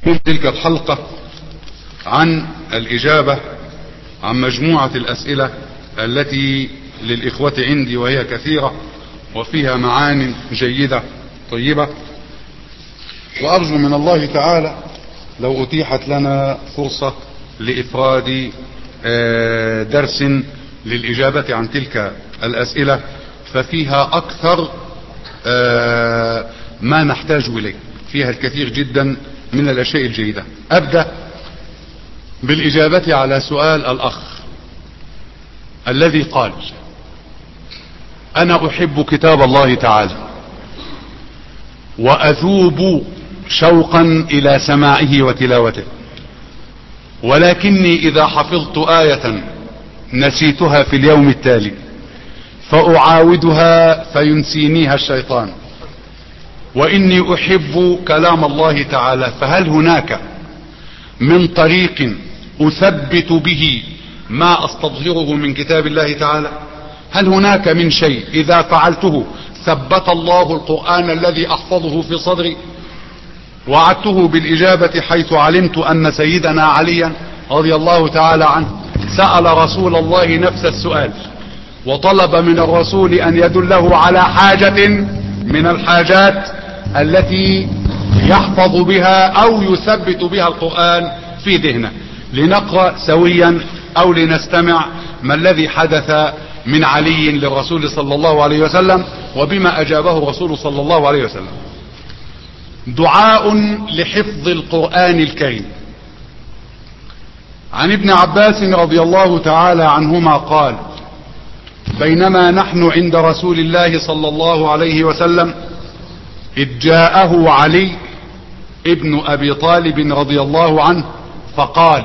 في تلك الحلقة عن الإجابة عن مجموعة الأسئلة التي للإخوة عندي، وهي كثيرة وفيها معان جيدة طيبة، وأرجو من الله تعالى لو أتيحت لنا فرصة لإفراد درس للإجابة عن تلك الأسئلة، ففيها أكثر ما نحتاج إليه، فيها الكثير جدا من الأشياء الجيدة. أبدأ بالإجابة على سؤال الأخ الذي قال: أنا أحب كتاب الله تعالى وأذوب شوقا إلى سماعه وتلاوته، ولكني إذا حفظت آية نسيتها في اليوم التالي فأعاودها فينسينيها الشيطان، وإني أحب كلام الله تعالى، فهل هناك من طريق أثبت به ما أستظهره من كتاب الله تعالى؟ هل هناك من شيء إذا فعلته ثبت الله القرآن الذي أحفظه في صدري؟ وعدته بالإجابة حيث علمت أن سيدنا عليا رضي الله تعالى عنه سأل رسول الله نفس السؤال، وطلب من الرسول أن يدله على حاجة من الحاجات التي يحفظ بها أو يثبت بها القرآن في ذهنه. لنقرأ سويا أو لنستمع ما الذي حدث من علي للرسول صلى الله عليه وسلم وبما أجابه الرسول صلى الله عليه وسلم. دعاء لحفظ القرآن الكريم. عن ابن عباس رضي الله تعالى عنهما قال: بينما نحن عند رسول الله صلى الله عليه وسلم إذ جاءه علي ابن أبي طالب رضي الله عنه فقال: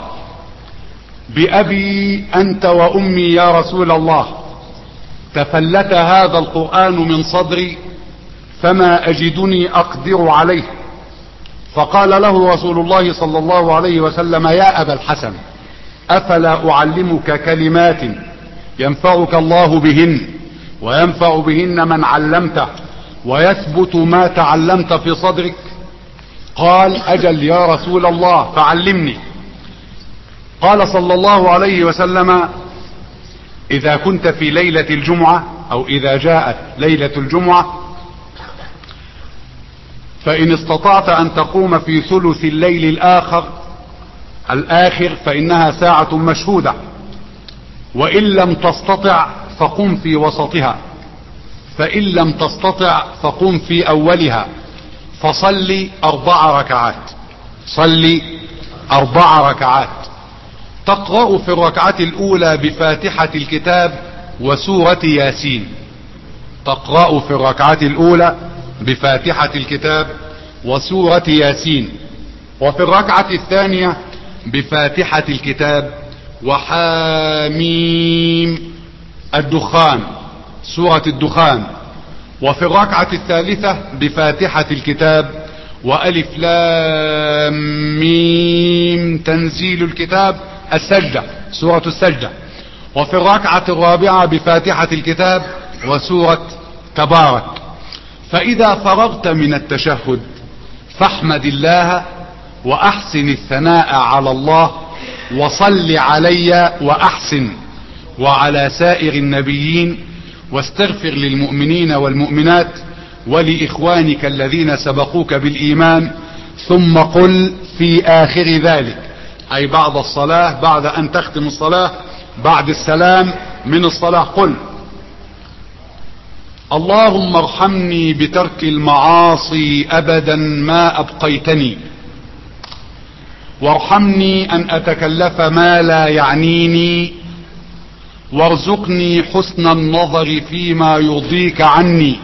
بأبي أنت وأمي يا رسول الله، تفلت هذا القرآن من صدري فما أجدني أقدر عليه. فقال له رسول الله صلى الله عليه وسلم: يا أبا الحسن، أفلا أعلمك كلمات ينفعك الله بهن وينفع بهن من علمته ويثبت ما تعلمت في صدرك؟ قال: أجل يا رسول الله، فعلمني. قال صلى الله عليه وسلم: إذا كنت في ليلة الجمعة أو إذا جاءت ليلة الجمعة فإن استطعت أن تقوم في ثلث الليل الآخر فإنها ساعة مشهودة، وإن لم تستطع فقم في وسطها، فإن لم تستطع فقم في أولها، فصل 4 ركعات. صل 4 ركعات، تقرأ في الركعة الأولى بفاتحة الكتاب وسورة ياسين. تقرأ في الركعة الأولى بفاتحة الكتاب وسورة ياسين، وفي الركعة الثانية بفاتحة الكتاب وحاميم الدخان، سورة الدخان، وفي الركعة الثالثة بفاتحة الكتاب وألف لام ميم تنزيل الكتاب السجدة، سورة السجدة، وفي الركعة الرابعة بفاتحة الكتاب وسورة تبارك. فإذا فرغت من التشهد فاحمد الله وأحسن الثناء على الله وصل علي وأحسن وعلى سائر النبيين، واستغفر للمؤمنين والمؤمنات ولإخوانك الذين سبقوك بالإيمان، ثم قل في آخر ذلك، أي بعد الصلاة، بعد أن تختم الصلاة، بعد السلام من الصلاة، قل: اللهم ارحمني بترك المعاصي أبدا ما أبقيتني، وارحمني أن أتكلف ما لا يعنيني، وارزقني حسن النظر فيما يرضيك عني.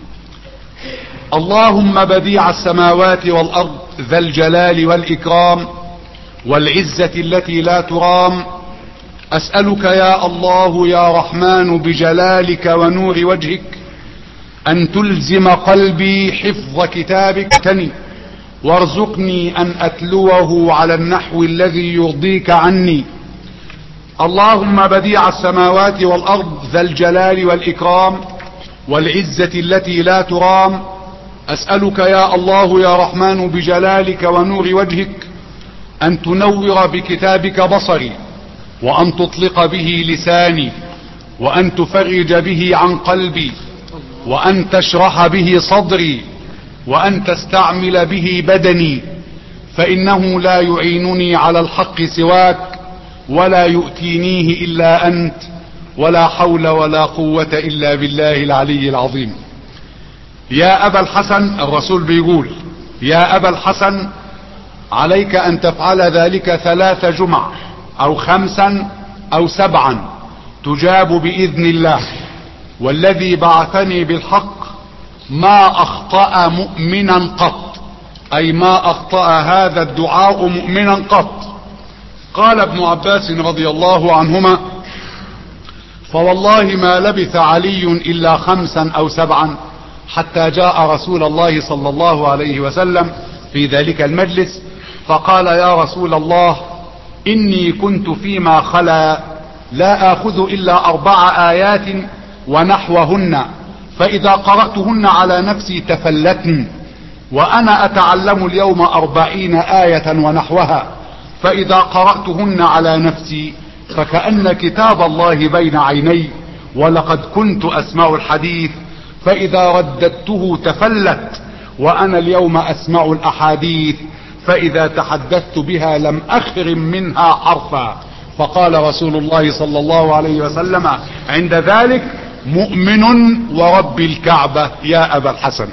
اللهم بديع السماوات والأرض ذا الجلال والإكرام والعزة التي لا ترام، أسألك يا الله يا رحمن بجلالك ونور وجهك أن تلزم قلبي حفظ كتابك، وارزقني أن أتلوه على النحو الذي يرضيك عني. اللهم بديع السماوات والأرض ذا الجلال والإكرام والعزة التي لا ترام، أسألك يا الله يا رحمن بجلالك ونور وجهك أن تنور بكتابك بصري، وأن تطلق به لساني، وأن تفرج به عن قلبي، وأن تشرح به صدري، وأن تستعمل به بدني، فإنه لا يعينني على الحق سواك، ولا يؤتينيه إلا أنت، ولا حول ولا قوة إلا بالله العلي العظيم. يا أبا الحسن، الرسول بيقول يا أبا الحسن عليك أن تفعل ذلك 3 جمع أو 5 أو 7 تجاب بإذن الله، والذي بعثني بالحق ما أخطأ مؤمنا قط، أي ما أخطأ هذا الدعاء مؤمنا قط. قال ابن عباس رضي الله عنهما: فوالله ما لبث علي إلا 5 أو 7 حتى جاء رسول الله صلى الله عليه وسلم في ذلك المجلس فقال: يا رسول الله، إني كنت فيما خلا لا آخذ إلا 4 آيات ونحوهن، فإذا قرأتهن على نفسي تفلتن، وأنا أتعلم اليوم 40 آية ونحوها، فإذا قرأتهن على نفسي فكأن كتاب الله بين عيني، ولقد كنت أسمع الحديث فإذا رددته تفلت، وأنا اليوم أسمع الأحاديث فإذا تحدثت بها لم أخرم منها حرفا. فقال رسول الله صلى الله عليه وسلم عند ذلك: مؤمن ورب الكعبة يا أبا الحسن،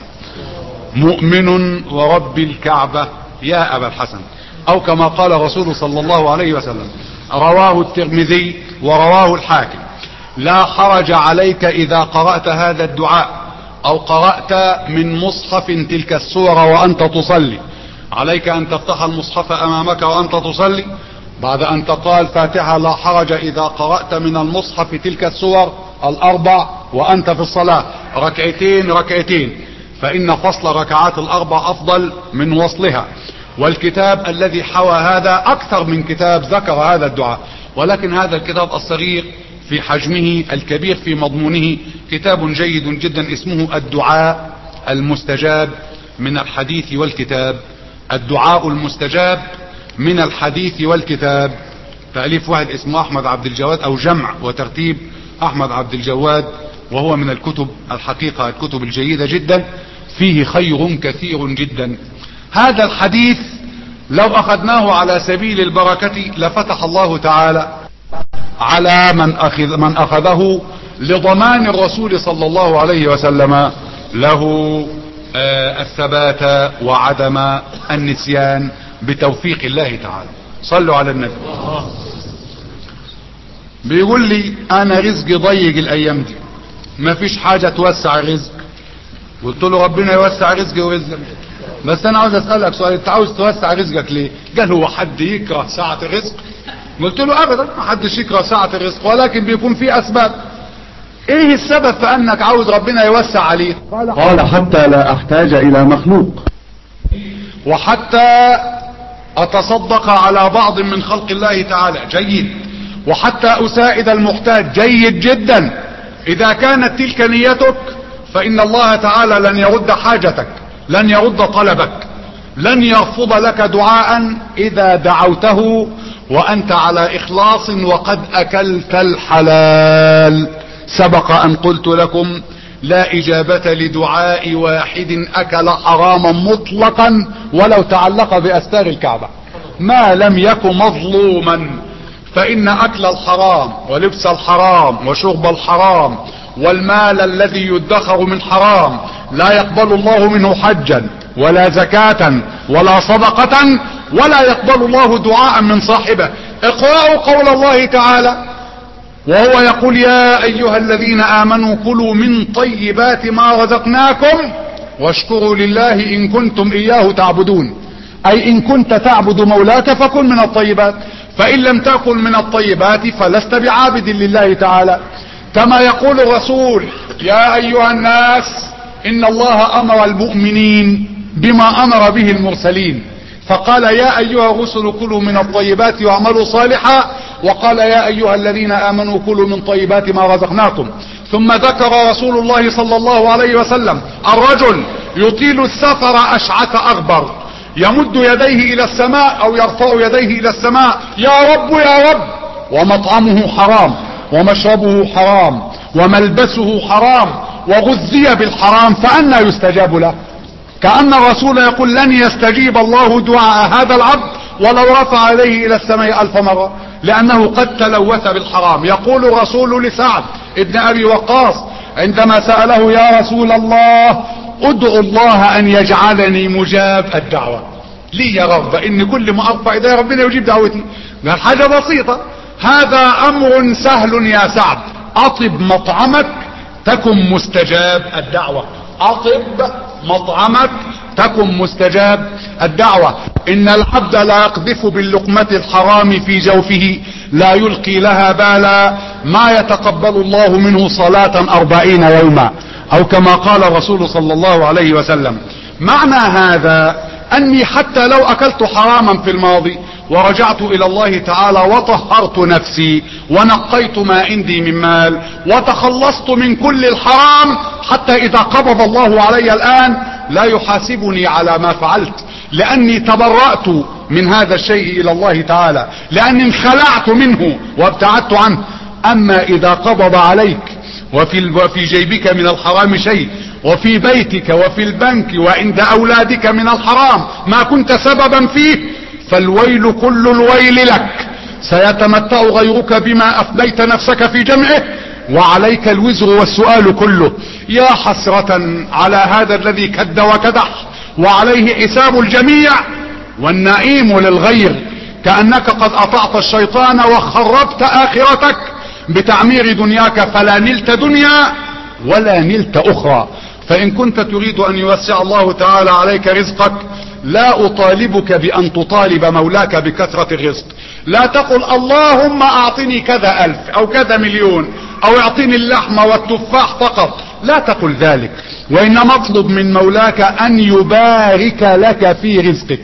مؤمن ورب الكعبة يا أبا الحسن، أو كما قال رسول صلى الله عليه وسلم. رواه الترمذي ورواه الحاكم. لا حرج عليك إذا قرأت هذا الدعاء أو قرأت من مصحف تلك السور وأنت تصلي. عليك أن تفتح المصحف أمامك وأنت تصلي بعد أن تقال فاتحة. لا حرج إذا قرأت من المصحف تلك السور 4 وأنت في الصلاة، ركعتين، فإن فصل ركعات 4 أفضل من وصلها. والكتاب الذي حوى هذا أكثر من كتاب ذكر هذا الدعاء، ولكن هذا الكتاب الصغير في حجمه، الكبير في مضمونه، كتاب جيد جدا اسمه الدعاء المستجاب من الحديث والكتاب. الدعاء المستجاب من الحديث والكتاب، تأليف واحد اسمه أحمد عبد الجواد، أو جمع وترتيب أحمد عبد الجواد، وهو من الكتب الحقيقة الكتب الجيدة جدا، فيه خير كثير جدا. هذا الحديث لو أخذناه على سبيل البركة لفتح الله تعالى على من أخذه لضمان الرسول صلى الله عليه وسلم له الثبات وعدم النسيان بتوفيق الله تعالى. صلوا على النبي. بيقول لي انا رزقي ضيق الايام دي، ما فيش حاجة توسع الرزق. قلت له ربنا يوسع رزقي ورزقك، بس انا عاوز اسألك سؤال، انت عاوز توسع رزقك ليه؟ قال هو حد يكره ساعة الرزق؟ قلت له ابدا، ما حدش يكره ساعة الرزق، ولكن بيكون في اسباب. ايه السبب في انك عاوز ربنا يوسع عليك؟ قال حتى لا احتاج الى مخلوق، وحتى اتصدق على بعض من خلق الله تعالى، جيد، وحتى اساعد المحتاج، جيد جدا. اذا كانت تلك نيتك فان الله تعالى لن يرد حاجتك، لن يرد طلبك، لن يرفض لك دعاء اذا دعوته وانت على اخلاص وقد اكلت الحلال. سبق ان قلت لكم لا اجابة لدعاء واحد اكل حراما مطلقا ولو تعلق باستار الكعبة ما لم يكن مظلوما، فان اكل الحرام ولبس الحرام وشرب الحرام والمال الذي يدخر من حرام لا يقبل الله منه حجا ولا زكاة ولا صدقة، ولا يقبل الله دعاء من صاحبه. اقرأوا قول الله تعالى وهو يقول: يا ايها الذين امنوا كلوا من طيبات ما رزقناكم واشكروا لله ان كنتم اياه تعبدون، اي ان كنت تعبد مولاك فكن من الطيبات، فان لم تكن من الطيبات فلست بعابد لله تعالى. كما يقول الرسول: يا ايها الناس ان الله امر المؤمنين بما امر به المرسلين، فقال: يا ايها الرسل كلوا من الطيبات واعملوا صالحا، وقال: يا ايها الذين امنوا كلوا من طيبات ما رزقناكم. ثم ذكر رسول الله صلى الله عليه وسلم الرجل يطيل السفر أشعث أغبر يمد يديه إلى السماء أو يرفع يديه إلى السماء يا رب يا رب، ومطعمه حرام ومشربه حرام وملبسه حرام وغذي بالحرام، فأنى يستجاب له؟ كأن الرسول يقول لن يستجيب الله دعاء هذا العبد ولو رفع يديه إلى السماء 1000 مرة، لأنه قد تلوث بالحرام. يقول الرسول لسعد ابن أبي وقاص عندما سأله يا رسول الله ادعو الله أن يجعلني مجاب الدعوة، لي يا رب إن كل ما أرفع يدي ربنا يجيب دعوتي. قال حاجة بسيطة، هذا أمر سهل يا سعد، أطب مطعمك تكن مستجاب الدعوة، أطب مطعمك تكن مستجاب الدعوة. إن العبد لا يقذف باللقمة الحرام في جوفه لا يلقي لها بالا ما يتقبل الله منه صلاة 40 يوما، أو كما قال الرسول صلى الله عليه وسلم. معنى هذا أني حتى لو أكلت حراما في الماضي ورجعت إلى الله تعالى وطهرت نفسي ونقيت ما عندي من مال وتخلصت من كل الحرام، حتى إذا قبض الله علي الآن لا يحاسبني على ما فعلت، لأني تبرأت من هذا الشيء إلى الله تعالى، لأني انخلعت منه وابتعدت عنه. أما إذا قبض عليك وفي جيبك من الحرام شيء، وفي بيتك وفي البنك وعند أولادك من الحرام ما كنت سببا فيه، فالويل كل الويل لك، سيتمتع غيرك بما أفديت نفسك في جمعه، وعليك الوزر والسؤال كله. يا حسرة على هذا الذي كد وكدح وعليه حساب الجميع والنعيم للغير، كأنك قد أطعت الشيطان وخربت آخرتك بتعمير دنياك، فلا نلت دنيا ولا نلت أخرى. فإن كنت تريد أن يوسع الله تعالى عليك رزقك، لا أطالبك بأن تطالب مولاك بكثرة الرزق. لا تقل اللهم أعطني كذا 1000 أو كذا مليون أو اعطني اللحم والتفاح فقط، لا تقل ذلك، وإنما اطلب من مولاك أن يبارك لك في رزقك.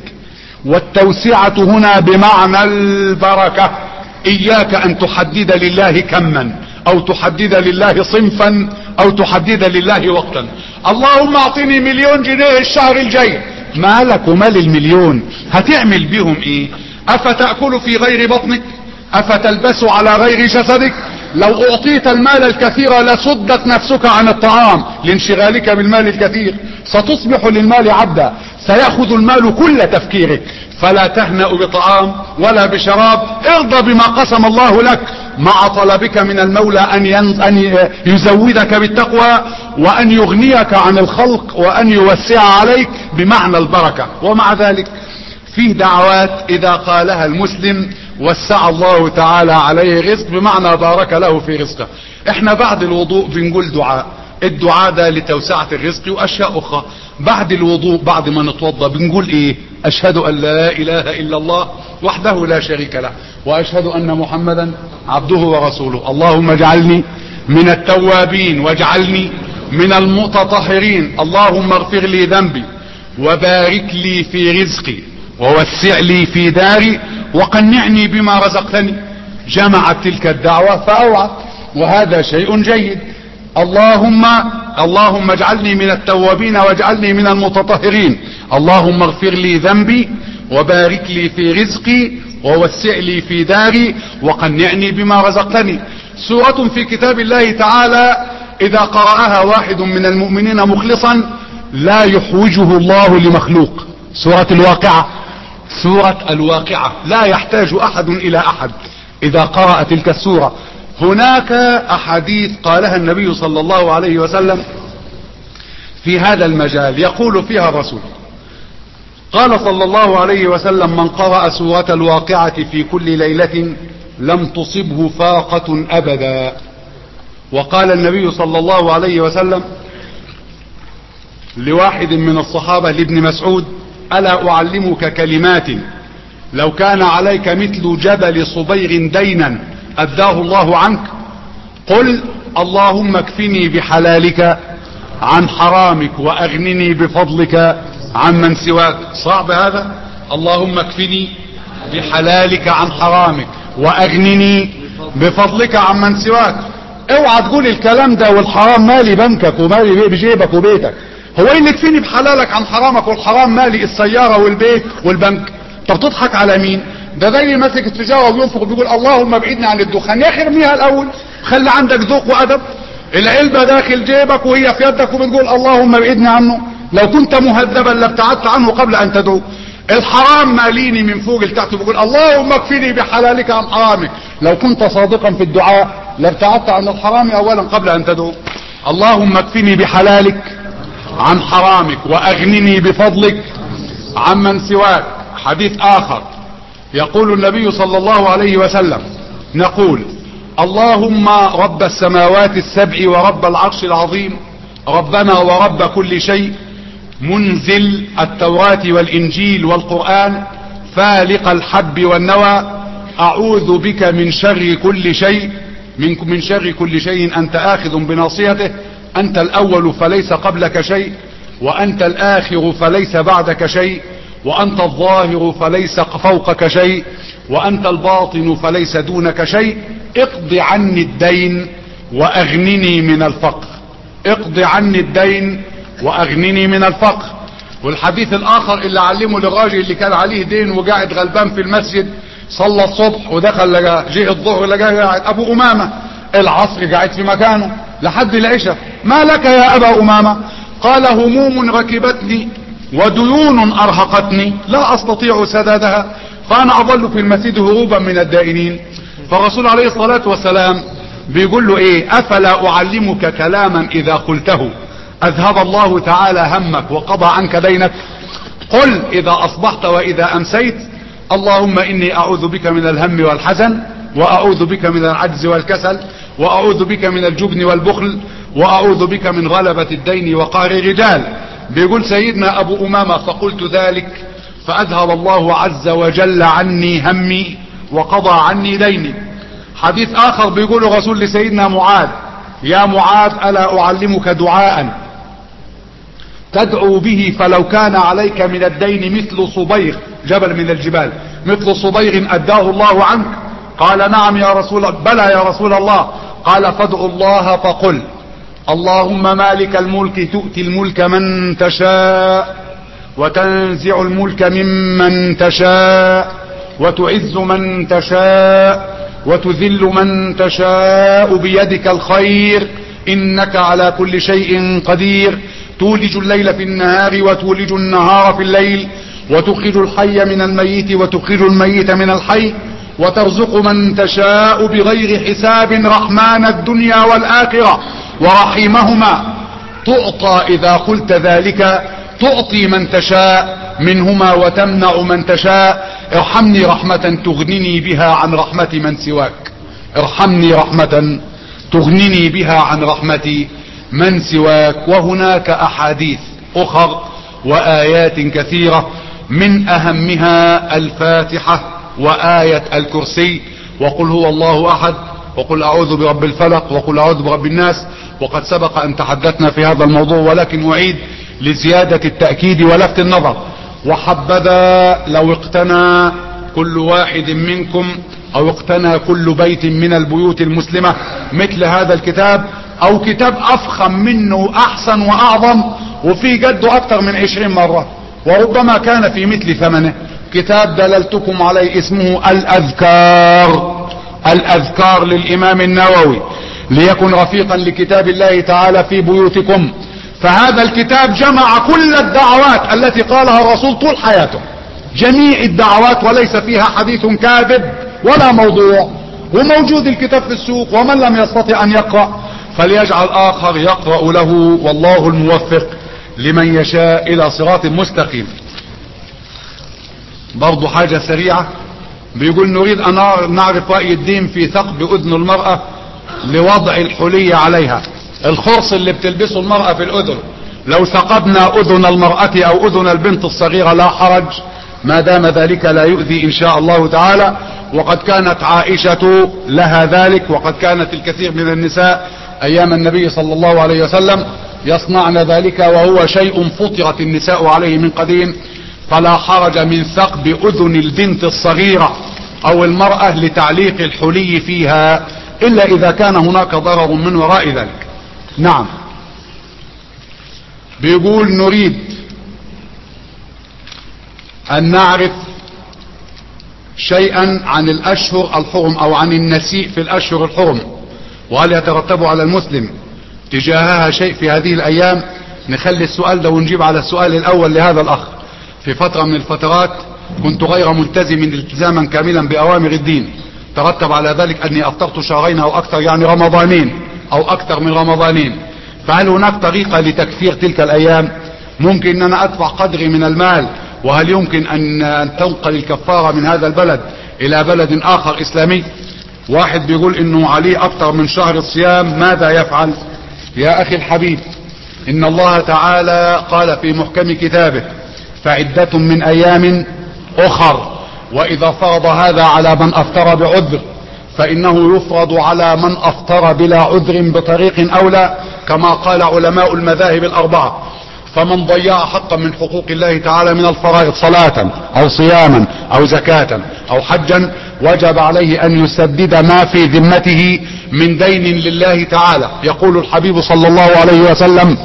والتوسعة هنا بمعنى البركة. إياك أن تحدد لله كما أو تحدد لله صنفا أو تحدد لله وقتا. اللهم أعطني 1,000,000 جنيه الشهر الجاي، ما لك ومال المليون؟ هتعمل بيهم ايه؟ افتأكل في غير بطنك؟ افتلبس على غير جسدك؟ لو اعطيت المال الكثير لصدت نفسك عن الطعام لانشغالك بالمال الكثير، ستصبح للمال عبدا، سيأخذ المال كل تفكيرك. فلا تهنأ بطعام ولا بشراب، ارضى بما قسم الله لك، مع طلبك من المولى أن يزودك بالتقوى وأن يغنيك عن الخلق وأن يوسع عليك بمعنى البركة. ومع ذلك فيه دعوات إذا قالها المسلم وسع الله تعالى عليه رزق، بمعنى بارك له في رزقه. احنا بعد الوضوء بنقول دعاء، الدعاء ده لتوسعة الرزق وأشياء أخرى. بعد الوضوء بعد ما نتوضى بنقول ايه؟ أشهد أن لا إله إلا الله وحده لا شريك له، وأشهد أن محمدا عبده ورسوله. اللهم اجعلني من التوابين واجعلني من المتطهرين. اللهم اغفر لي ذنبي وبارك لي في رزقي ووسع لي في داري وقنعني بما رزقتني. جمعت تلك الدعوة فأوعت، وهذا شيء جيد. اللهم اجعلني من التوابين واجعلني من المتطهرين. اللهم اغفر لي ذنبي وبارك لي في رزقي ووسع لي في داري وقنعني بما رزقتني. سورة في كتاب الله تعالى إذا قرأها واحد من المؤمنين مخلصا لا يحوجه الله لمخلوق. سورة الواقعة، سورة الواقعة لا يحتاج أحد إلى أحد إذا قرأ تلك السورة. هناك أحاديث قالها النبي صلى الله عليه وسلم في هذا المجال، يقول فيها الرسول، قال صلى الله عليه وسلم: من قرأ سورة الواقعة في كل ليلة لم تصبه فاقة أبدا. وقال النبي صلى الله عليه وسلم لواحد من الصحابة لابن مسعود: ألا أعلمك كلمات لو كان عليك مثل جبل صبيغ دينا أداه الله عنك؟ قل اللهم اكفني بحلالك عن حرامك وأغنني بفضلك عمن سواك. صعب هذا؟ اللهم اكفني بحلالك عن حرامك وأغنني بفضلك عمن سواك. اوعى تقول الكلام ده والحرام مالي بنكك ومالي بجيبك وبيتك. هو ايه اللي يكفيني بحلالك عن حرامك والحرام مالي السيارة والبيت والبنك؟ طب تضحك على مين؟ ده زي ماسك التجارة وينفق بيقول اللهم ابعدنا عن الدخان. يا اخي ارميها الاول، خلي عندك ذوق وادب. العلبة داخل جيبك وهي في يدك وبتقول اللهم ابعدنا عنه. لو كنت مهذبا لابتعدت عنه قبل ان تدعو. الحرام ماليني من فوق لتحت بيقول اللهم اكفني بحلالك عن حرامك. لو كنت صادقا في الدعاء لابتعدت عن الحرام اولا قبل ان تدعو. اللهم اكفني بحلالك عن حرامك واغنني بفضلك عمن سواك. حديث اخر يقول النبي صلى الله عليه وسلم نقول اللهم رب السماوات السبع ورب العرش العظيم ربنا ورب كل شيء منزل التوراة والانجيل والقرآن فالق الحب والنوى اعوذ بك من شر كل شيء من شر كل شيء انت اخذ بناصيته انت الاول فليس قبلك شيء وانت الاخر فليس بعدك شيء وانت الظاهر فليس فوقك شيء وانت الباطن فليس دونك شيء اقض عني الدين واغنني من الفقر. اقض عني الدين واغنني من الفقر. والحديث الاخر اللي علمه للراجل اللي كان عليه دين وقاعد غلبان في المسجد صلى الصبح ودخل لقى جه الظهر لقى قاعد ابو امامة العصر قاعد في مكانه لحد العشاء. ما لك يا ابا امامة؟ قال هموم ركبتني وديون ارهقتني لا استطيع سدادها فانا اظل في المسجد هروبا من الدائنين. فالرسول عليه الصلاة والسلام بيقول له ايه؟ افلا اعلمك كلاما اذا قلته اذهب الله تعالى همك وقضى عنك دينك؟ قل اذا اصبحت واذا امسيت اللهم اني اعوذ بك من الهم والحزن واعوذ بك من العجز والكسل واعوذ بك من الجبن والبخل واعوذ بك من غلبة الدين وقهر الرجال. بيقول سيدنا ابو امامة فقلت ذلك فاذهب الله عز وجل عني همي وقضى عني ديني. حديث اخر بيقول الرسول لسيدنا معاذ يا معاذ الا اعلمك دعاء تدعو به فلو كان عليك من الدين مثل صبيغ جبل من الجبال مثل صبيغ اداه الله عنك؟ قال نعم يا رسول الله. بلى يا رسول الله. قال فادعوا الله فقل اللهم مالك الملك تؤتي الملك من تشاء وتنزع الملك ممن تشاء وتعز من تشاء وتذل من تشاء بيدك الخير انك على كل شيء قدير تولج الليل في النهار وتولج النهار في الليل وتخرج الحي من الميت وتخرج الميت من الحي وترزق من تشاء بغير حساب رحمن الدنيا والآخرة ورحيمهما تعطى إذا قلت ذلك تعطي من تشاء منهما وتمنع من تشاء. ارحمني رحمة تغنني بها عن رحمة من سواك. ارحمني رحمة تغنني بها عن رحمة من سواك. وهناك أحاديث أخر وآيات كثيرة من أهمها الفاتحة وآية الكرسي وقل هو الله أحد وقل أعوذ برب الفلق وقل أعوذ برب الناس. وقد سبق أن تحدثنا في هذا الموضوع ولكن أعيد لزيادة التأكيد ولفت النظر. وحبذا لو اقتنى كل واحد منكم او اقتنى كل بيت من البيوت المسلمة مثل هذا الكتاب او كتاب افخم منه احسن واعظم وفي جده اكثر من 20 مرة وربما كان في مثل ثمنه. كتاب دللتكم عليه اسمه الأذكار للإمام النووي ليكن رفيقا لكتاب الله تعالى في بيوتكم. فهذا الكتاب جمع كل الدعوات التي قالها الرسول طول حياته جميع الدعوات وليس فيها حديث كاذب ولا موضوع وموجود الكتاب في السوق. ومن لم يستطع أن يقرأ فليجعل آخر يقرأ له والله الموفق لمن يشاء إلى صراط مستقيم. برضو حاجة سريعة بيقول نريد أن نعرف رأي الدين في ثقب أذن المرأة لوضع الحلي عليها. الخرص اللي بتلبسه المرأة في الأذن لو ثقبنا أذن المرأة أو أذن البنت الصغيرة لا حرج ما دام ذلك لا يؤذي إن شاء الله تعالى. وقد كانت عائشة لها ذلك وقد كانت الكثير من النساء أيام النبي صلى الله عليه وسلم يصنعن ذلك وهو شيء فطرت النساء عليه من قديم. فلا حرج من ثقب أذن البنت الصغيرة أو المرأة لتعليق الحلي فيها إلا إذا كان هناك ضرر من وراء ذلك. نعم. بيقول نريد ان نعرف شيئا عن الاشهر الحرم او عن النسيء في الاشهر الحرم، وهل يترتب على المسلم تجاهها شيء في هذه الايام. نخلي السؤال ده ونجيب على السؤال الاول لهذا الاخ. في فترة من الفترات كنت غير ملتزم التزاما كاملا باوامر الدين، ترتب على ذلك اني افطرت شهرين او اكثر، يعني رمضانين او اكثر من رمضانين. فهل هناك طريقة لتكفير تلك الايام؟ ممكن ان انا ادفع قدري من المال؟ وهل يمكن ان تنقل الكفارة من هذا البلد الى بلد اخر اسلامي؟ واحد بيقول انه عليه اكثر من شهر الصيام، ماذا يفعل؟ يا اخي الحبيب، ان الله تعالى قال في محكم كتابه فعدة من ايام اخر، واذا فرض هذا على من افطر بعذر فانه يفرض على من افطر بلا عذر بطريق اولى، كما قال علماء المذاهب الاربعة. فمن ضيع حقا من حقوق الله تعالى من الفرائض صلاة او صياما او زكاة او حجا، وجب عليه ان يسدد ما في ذمته من دين لله تعالى. يقول الحبيب صلى الله عليه وسلم: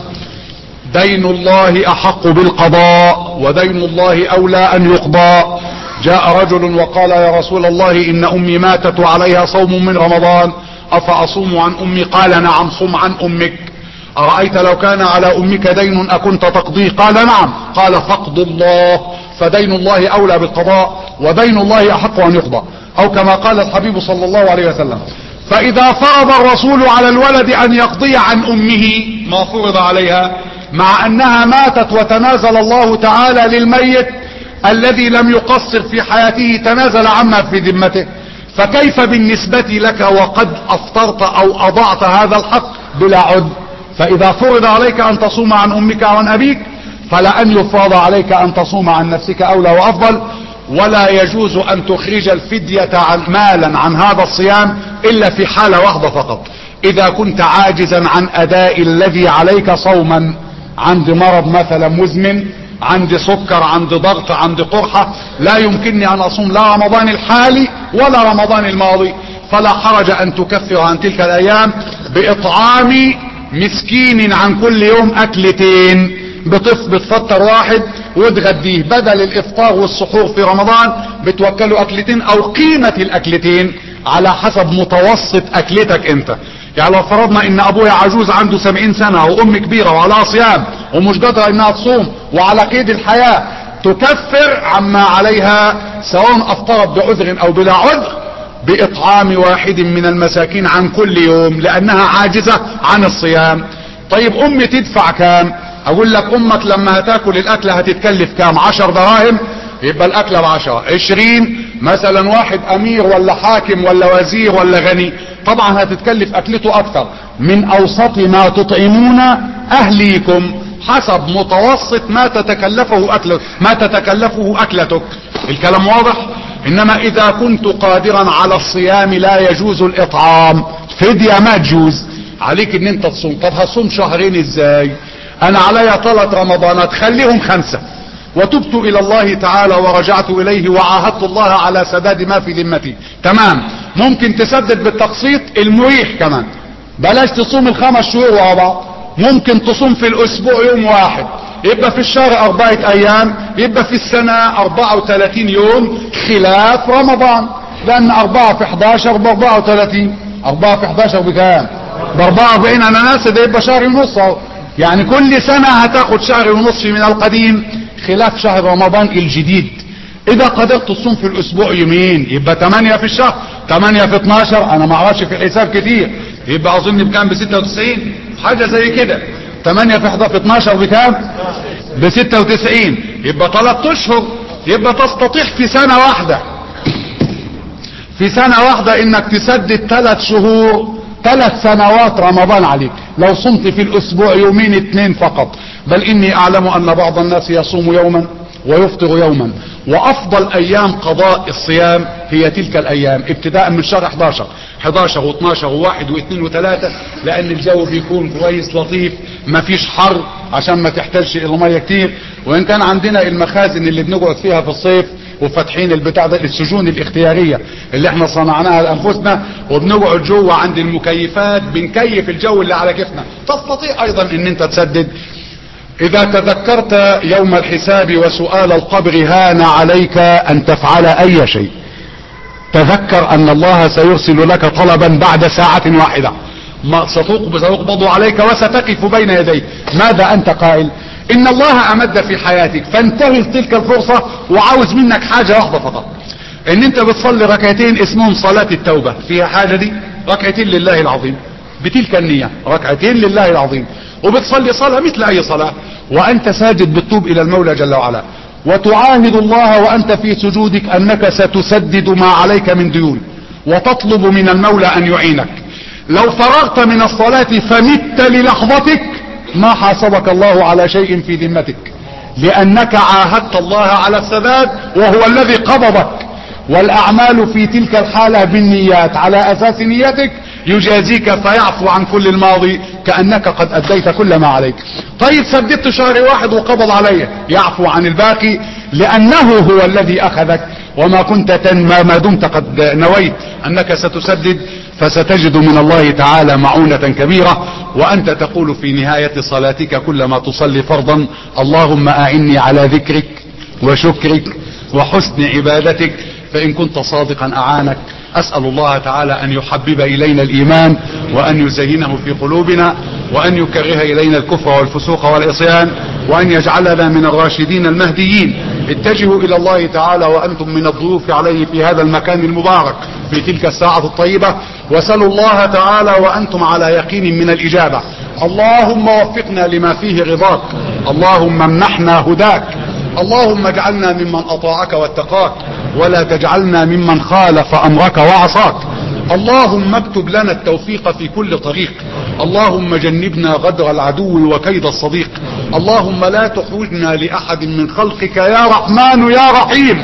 دين الله احق بالقضاء ودين الله اولى ان يقضى. جاء رجل وقال: يا رسول الله، ان امي ماتت وعليها صوم من رمضان، افاصوم عن امي؟ قال: نعم، صم عن امك. أرأيت لو كان على أمك دين أكنت تقضيه؟ قال: نعم. قال: فاقض الله، فدين الله أولى بالقضاء ودين الله أحق أن يقضى، أو كما قال الحبيب صلى الله عليه وسلم. فإذا فرض الرسول على الولد أن يقضي عن أمه ما فرض عليها، مع أنها ماتت وتنازل الله تعالى للميت الذي لم يقصر في حياته، تنازل عما في ذمته، فكيف بالنسبة لك وقد أفطرت أو أضعت هذا الحق بلا عذر؟ فإذا فرض عليك أن تصوم عن أمك وعن أبيك، فلأن يفرض عليك أن تصوم عن نفسك أولى وأفضل. ولا يجوز أن تخرج الفدية مالا عن هذا الصيام إلا في حالة واحدة فقط: إذا كنت عاجزا عن أداء الذي عليك صوما، عندي مرض مثلا مزمن، عندي سكر، عندي ضغط، عندي قرحة، لا يمكنني أن أصوم لا رمضان الحالي ولا رمضان الماضي، فلا حرج أن تكفر عن تلك الأيام بإطعام مسكين عن كل يوم أكلتين. بتفطر واحد وتغديه، بدل الإفطار والسحور في رمضان بتوكلوا أكلتين أو قيمة الأكلتين على حسب متوسط أكلتك أنت. يعني لو فرضنا ان ابويا عجوز عنده 70 سنة وام كبيرة وعلى صيام ومش قادرة انها تصوم وعلى قيد الحياة، تكفر عما عليها سواء افطرت بعذر او بلا عذر باطعام واحد من المساكين عن كل يوم، لانها عاجزة عن الصيام. طيب امي تدفع كام؟ اقول لك امك لما هتاكل الاكلة هتتكلف كام؟ 10 دراهم، يبقى الاكلة ب10. 20 مثلا واحد امير ولا حاكم ولا وزير ولا غني، طبعا هتتكلف اكلته اكثر. من اوسط ما تطعمون اهليكم، حسب متوسط ما تتكلفه اكلتك. الكلام واضح؟ انما اذا كنت قادرا على الصيام لا يجوز الاطعام، فدية ما تجوز عليك ان انت تصوم. طب هصوم شهرين ازاي؟ انا عليا 3 رمضانات، خليهم 5، وتبت الى الله تعالى ورجعت اليه وعاهدت الله على سداد ما في ذمتي. تمام، ممكن تسدد بالتقسيط المريح كمان، بلاش تصوم ال5 شهور ورا بعض، ممكن تصوم في الاسبوع يوم واحد، يبقى في الشهر 4 ايام، يبقى في السنة 34 يوم خلاف رمضان، لان 4 في 11 ب34، 4 في 11 بكام؟ ب44. انا ناسي ده، يبقى شهر ونص اهو، يعني كل سنة هتاخد شهر ونصف من القديم خلاف شهر رمضان الجديد. اذا قدرت تصوم في الاسبوع يومين يبقى 8 في الشهر، 8 في 12، انا ما اعرفش في الحساب كتير، يبقى اظن بكام؟ ب96 حاجة زي كده. 8 في 12 بكام؟ ب96، يبقى 3 اشهر، يبقى تستطيع في سنة واحدة، في سنة واحدة انك تسدد 3 شهور، 3 سنوات رمضان عليك لو صمت في الاسبوع يومين 2 فقط. بل اني اعلم ان بعض الناس يصوم يوما ويفطر يوما، وافضل ايام قضاء الصيام هي تلك الايام ابتداء من شهر 11 و12 و1 و2 و3، لان الجو بيكون كويس لطيف، ما فيش حر عشان ما تحتاجش الى ميه كتير. وان كان عندنا المخازن اللي بنقعد فيها في الصيف وفاتحين البتاع ده، السجون الاختيارية اللي احنا صنعناها لانفسنا، وبنقعد جوه عند المكيفات بنكيف الجو اللي على كيفنا، تستطيع ايضا ان انت تسدد إذا تذكرت يوم الحساب وسؤال القبر هان عليك أن تفعل أي شيء. تذكر أن الله سيرسل لك طلبا بعد ساعة واحدة، ما سيقبض عليك وستقف بين يديه. ماذا أنت قائل؟ إن الله أمد في حياتك، فانتهز تلك الفرصة، وعاوز منك حاجة واحدة فقط، إن أنت بتصلي ركعتين اسمهم صلاة التوبة. فيها حاجة دي؟ ركعتين لله العظيم بتلك النية، ركعتين لله العظيم، وبتصلي صلاة مثل أي صلاة، وأنت ساجد بتتوب إلى المولى جل وعلا، وتعاهد الله وأنت في سجودك أنك ستسدد ما عليك من ديون، وتطلب من المولى أن يعينك. لو فرغت من الصلاة فمت للحظتك ما حاسبك الله على شيء في ذمتك، لأنك عاهدت الله على السداد وهو الذي قبضك. والأعمال في تلك الحالة بالنيات، على أساس نيتك يجازيك فيعفو عن كل الماضي كأنك قد أديت كل ما عليك. طيب سددت شهر واحد وقبض عليه، يعفو عن الباقي لأنه هو الذي أخذك، وما كنت ما دمت قد نويت أنك ستسدد فستجد من الله تعالى معونة كبيرة. وأنت تقول في نهاية صلاتك كلما تصلي فرضا: اللهم أعني على ذكرك وشكرك وحسن عبادتك. فإن كنت صادقا أعانك. أسأل الله تعالى أن يحبب إلينا الإيمان، وأن يزينه في قلوبنا، وأن يكره إلينا الكفر والفسوق والعصيان، وأن يجعلنا من الراشدين المهديين. اتجهوا إلى الله تعالى وأنتم من الضيوف عليه في هذا المكان المبارك في تلك الساعة الطيبة، وسلوا الله تعالى وأنتم على يقين من الإجابة. اللهم وفقنا لما فيه رضاك، اللهم امنحنا هداك، اللهم اجعلنا ممن أطاعك واتقاك، ولا تجعلنا ممن خالف أمرك وعصاك. اللهم اكتب لنا التوفيق في كل طريق، اللهم جنبنا غدر العدو وكيد الصديق، اللهم لا تحوجنا لأحد من خلقك يا رحمن يا رحيم.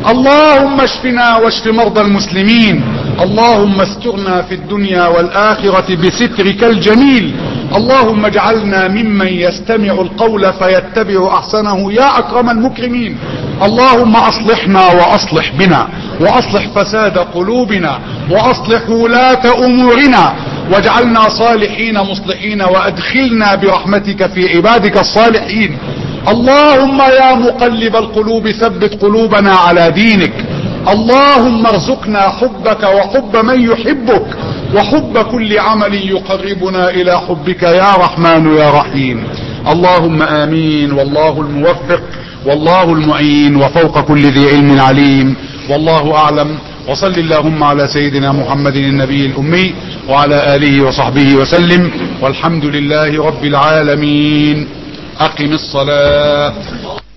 اللهم اشفنا واشف مرضى المسلمين، اللهم استرنا في الدنيا والآخرة بسترك الجميل. اللهم اجعلنا ممن يستمع القول فيتبع أحسنه يا أكرم المكرمين. اللهم أصلحنا وأصلح بنا، وأصلح فساد قلوبنا، وأصلح ولاة أمورنا، واجعلنا صالحين مصلحين، وأدخلنا برحمتك في عبادك الصالحين. اللهم يا مقلب القلوب ثبت قلوبنا على دينك. اللهم ارزقنا حبك وحب من يحبك، وحب كل عمل يقربنا إلى حبك يا رحمن يا رحيم. اللهم آمين. والله الموفق والله المعين، وفوق كل ذي علم عليم، والله أعلم. وصل اللهم على سيدنا محمد النبي الأمي وعلى آله وصحبه وسلم، والحمد لله رب العالمين. أقم الصلاة.